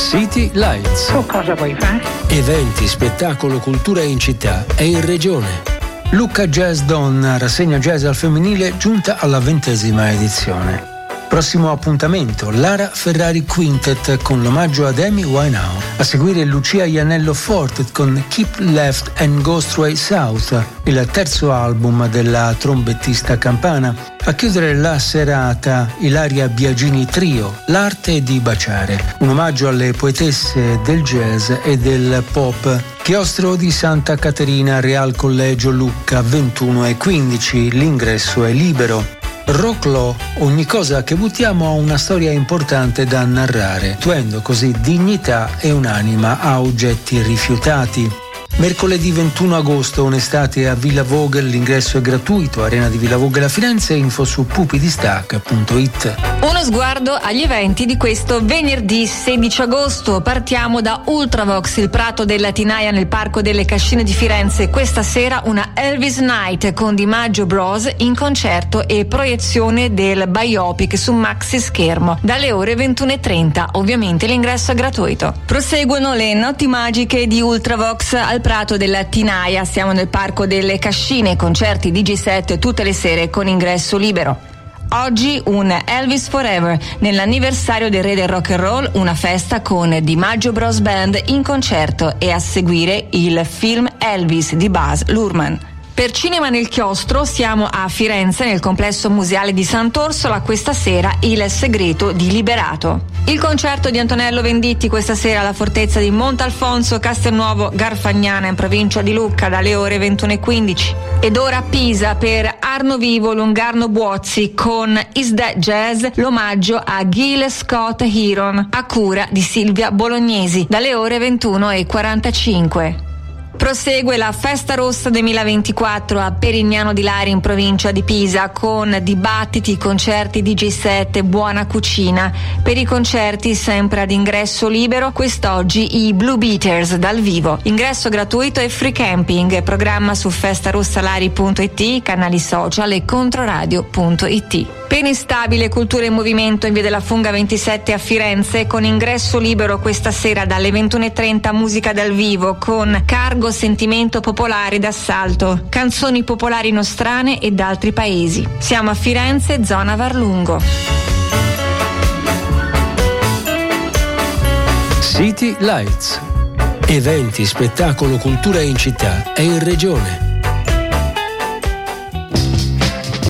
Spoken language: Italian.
City Lights. Tu cosa vuoi fare? Eventi, spettacolo, cultura in città e in regione. Lucca Jazz Donna, rassegna jazz al femminile, giunta alla 20ª edizione. Prossimo appuntamento, Lara Ferrari Quintet con l'omaggio ad Amy Winehouse. A seguire Lucia Iannello Fortet con Keep Left and Go Straight South, il terzo album della trombettista campana. A chiudere la serata, Ilaria Biagini Trio, L'arte di baciare, un omaggio alle poetesse del jazz e del pop. Chiostro di Santa Caterina, Real Collegio Lucca, 21:15, l'ingresso è libero. Rocklò, ogni cosa che buttiamo ha una storia importante da narrare, tuendo così dignità e un'anima a oggetti rifiutati. Mercoledì 21 agosto, un'estate a Villa Vogel, l'ingresso è gratuito, Arena di Villa Vogel a Firenze, info su pupidistac.it. Uno sguardo agli eventi di questo venerdì 16 agosto. Partiamo da Ultravox, il prato della Tinaia nel Parco delle Cascine di Firenze. Questa sera una Elvis Night con Di Maggio Bros in concerto e proiezione del biopic su maxi schermo dalle ore 21:30. Ovviamente l'ingresso è gratuito. Proseguono le notti magiche di Ultravox al prato della Tinaia. Siamo nel Parco delle Cascine, concerti DJ set tutte le sere con ingresso libero. Oggi un Elvis Forever, nell'anniversario del re del rock and roll, una festa con Di Maggio Bros Band in concerto e a seguire il film Elvis di Baz Luhrmann. Per Cinema nel Chiostro siamo a Firenze nel complesso museale di Sant'Orsola, questa sera Il segreto di Liberato. Il concerto di Antonello Venditti questa sera alla fortezza di Montalfonso, Castelnuovo Garfagnana in provincia di Lucca dalle ore 21:15. Ed ora a Pisa per Arno Vivo Lungarno Buozzi con Is That Jazz, l'omaggio a Gil Scott Heron a cura di Silvia Bolognesi dalle ore 21:45. Prosegue la Festa Rossa 2024 a Perignano di Lari in provincia di Pisa con dibattiti, concerti, DJ set e buona cucina. Per i concerti sempre ad ingresso libero, quest'oggi i Blue Beaters dal vivo. Ingresso gratuito e free camping. Programma su festarossalari.it, canali social e controradio.it. Pene Stabile, Cultura in Movimento in via della Funga 27 a Firenze con ingresso libero questa sera dalle 21:30, musica dal vivo con Cargo Sentimento Popolare d'Assalto, canzoni popolari nostrane e da altri paesi. Siamo a Firenze, zona Varlungo. City Lights. Eventi, spettacolo, cultura in città e in regione.